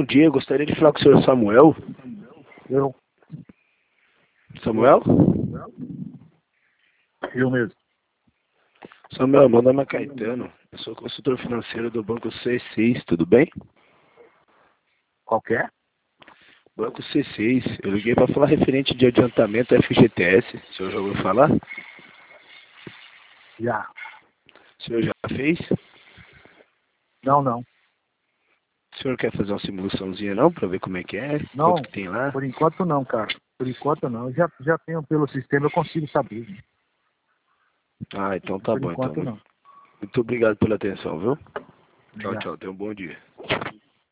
bom dia. Gostaria de falar com o senhor Samuel. Eu Samuel? mesmo. Samuel, meu nome é Caetano. Eu sou consultor financeiro do Banco C6, tudo bem? Qualquer? Banco C6. Eu liguei para falar referente de adiantamento FGTS. O senhor já ouviu falar? Já. O senhor já fez? Não. O senhor quer fazer uma simulaçãozinha não, para ver como é que é? Não, Quanto que tem lá? por enquanto não, cara. Por enquanto não. Eu já tenho pelo sistema, eu consigo saber. Ah, então tá Por bom. Então, enquanto não. muito obrigado pela atenção, viu? Tchau, Já. tchau. Tenha um bom dia.